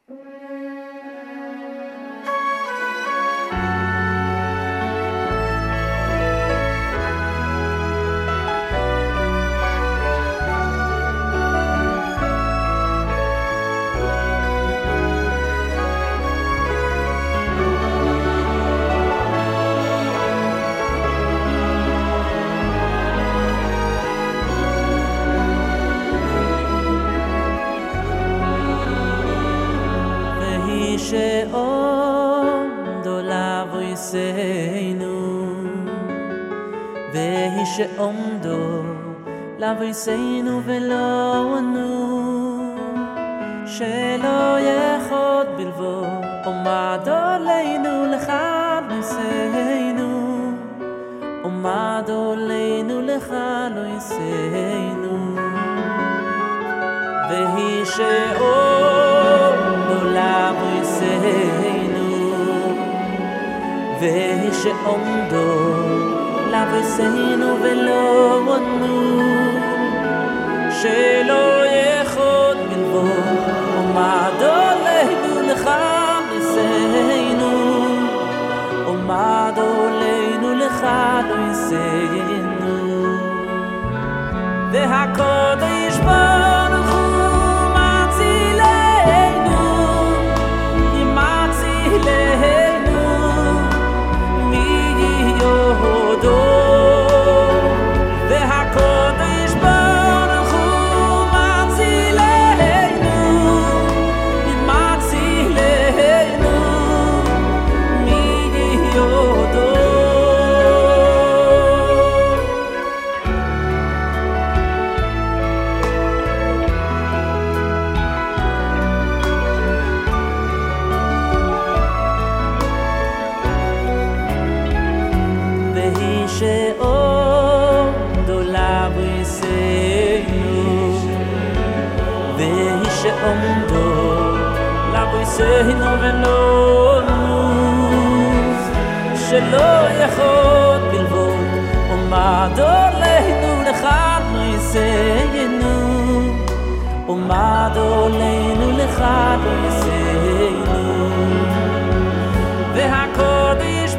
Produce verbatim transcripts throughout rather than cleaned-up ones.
שעומדו לבויסנו והיא שעומדו לבויסנו ולא ענו שלא יחוד בלבו עומד עלינו לחלויסנו עומד עלינו לחלויסנו והיא שעומדו לבויסנו והיא שעומדו לבויסנו ולא ענו שלא יחוד בלבו עומד עלינו לחלויסנו עומד עלינו לחלויסנו והקודש ברוך הוא מצילנו מצילנו מיהודו והקודש ברוך הוא מצילנו מצילנו מיהודו שעומדו לבויסנו והיא שעומדו לבויסנו ולא ענו שלא יחוד בלבו עומד עלינו לחלויסנו עומד עלינו לחלויסנו והקודש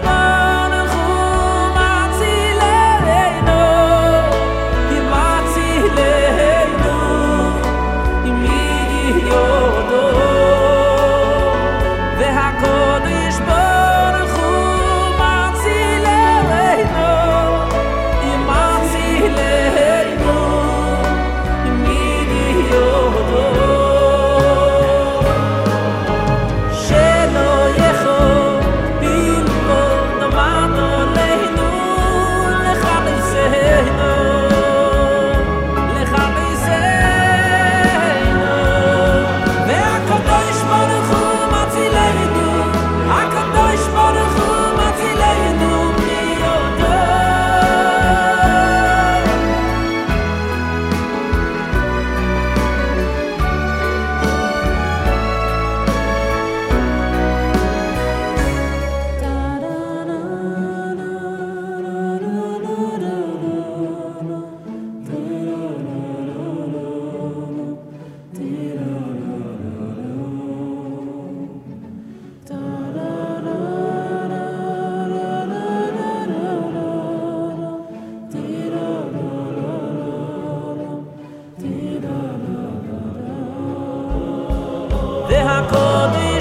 והקודש